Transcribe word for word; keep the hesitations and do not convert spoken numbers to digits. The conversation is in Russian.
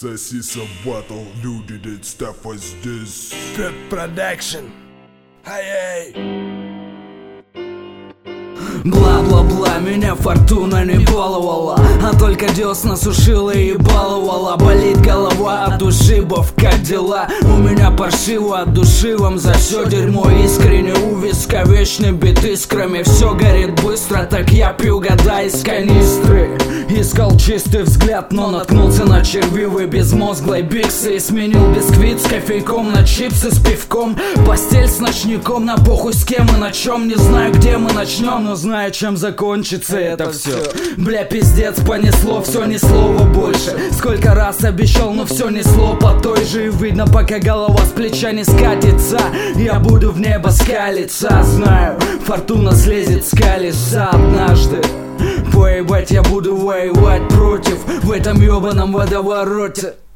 Сосиса батл, люди, дid stuff was this. Spit Production. Ай-ай. Бла-бла-бла, меня фортуна не баловала, а только десна сушила и баловала. Болит голова от ушибов, как дела? У меня паршиво от души, вам за все дерьмо. Искренне у виска, вечный бит искрами. Все горит быстро, так я пью года из канистры. Искал чистый взгляд, но наткнулся на червивый безмозглой биксы. И сменил бисквит с кофейком на чипсы с пивком. Постель с ночником, на похуй с кем и на чем. Не знаю, где мы начнем, но знаю, чем закончится это, это все. Бля, пиздец, понесло, все ни слова больше. Сколько раз обещал, но все несло по той же. И видно, пока голова с плеча не скатится, я буду в небо скалиться. Знаю, фортуна слезет с колеса однажды. Поебать, я буду воевать против в этом ебаном водовороте.